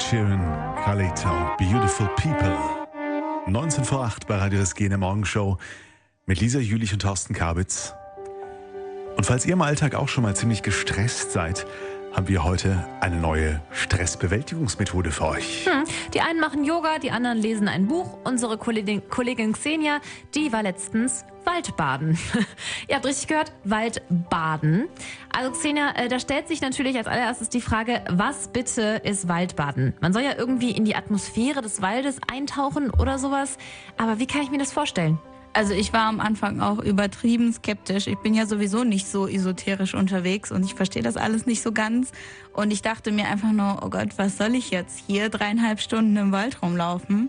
Sheeran, Carlita und Beautiful People. 19 vor 8 bei Radio SG in der Morgenshow mit Lisa Jülich und Thorsten Kabitz. Und falls ihr im Alltag auch schon mal ziemlich gestresst seid, haben wir heute eine neue Stressbewältigungsmethode für euch. Die einen machen Yoga, die anderen lesen ein Buch. Unsere Kollegin Xenia, die war letztens Waldbaden. Ihr habt richtig gehört, Waldbaden. Also Xenia, da stellt sich natürlich als allererstes die Frage, was bitte ist Waldbaden? Man soll ja irgendwie in die Atmosphäre des Waldes eintauchen oder sowas. Aber wie kann ich mir das vorstellen? Also ich war am Anfang auch übertrieben skeptisch. Ich bin ja sowieso nicht so esoterisch unterwegs und ich verstehe das alles nicht so ganz. Und ich dachte mir einfach nur, oh Gott, was soll ich jetzt hier 3,5 Stunden im Wald rumlaufen?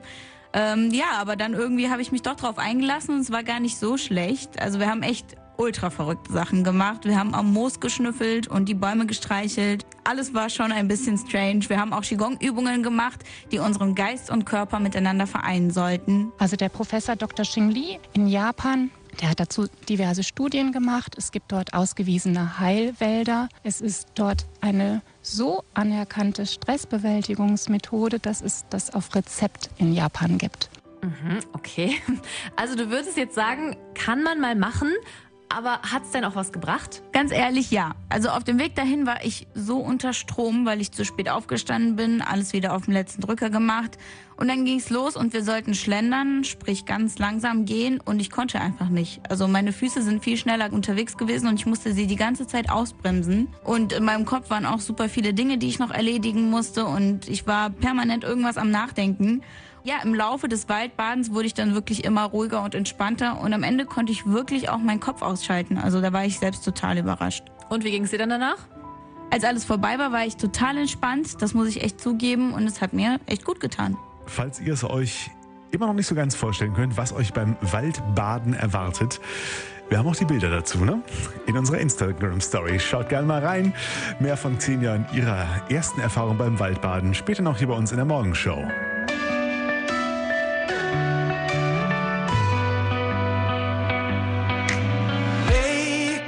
Aber dann irgendwie habe ich mich doch drauf eingelassen und es war gar nicht so schlecht. Also wir haben echt ultra verrückte Sachen gemacht. Wir haben am Moos geschnüffelt und die Bäume gestreichelt. Alles war schon ein bisschen strange. Wir haben auch Qigong-Übungen gemacht, die unseren Geist und Körper miteinander vereinen sollten. Also der Professor Dr. Xing Li in Japan, der hat dazu diverse Studien gemacht. Es gibt dort ausgewiesene Heilwälder. Es ist dort eine so anerkannte Stressbewältigungsmethode, dass es das auf Rezept in Japan gibt. Okay. Also du würdest jetzt sagen, kann man mal machen, aber hat es denn auch was gebracht? Ganz ehrlich, ja. Also auf dem Weg dahin war ich so unter Strom, weil ich zu spät aufgestanden bin, alles wieder auf den letzten Drücker gemacht. Und dann ging's los und wir sollten schlendern, sprich ganz langsam gehen und ich konnte einfach nicht. Also meine Füße sind viel schneller unterwegs gewesen und ich musste sie die ganze Zeit ausbremsen. Und in meinem Kopf waren auch super viele Dinge, die ich noch erledigen musste und ich war permanent irgendwas am Nachdenken. Ja, im Laufe des Waldbadens wurde ich dann wirklich immer ruhiger und entspannter und am Ende konnte ich wirklich auch meinen Kopf ausschalten. Also da war ich selbst total überrascht. Und wie ging es dir dann danach? Als alles vorbei war, war ich total entspannt. Das muss ich echt zugeben und es hat mir echt gut getan. Falls ihr es euch immer noch nicht so ganz vorstellen könnt, was euch beim Waldbaden erwartet, wir haben auch die Bilder dazu, ne? In unserer Instagram-Story. Schaut gerne mal rein. Mehr von Xenia und ihrer ersten Erfahrung beim Waldbaden später noch hier bei uns in der Morgenshow.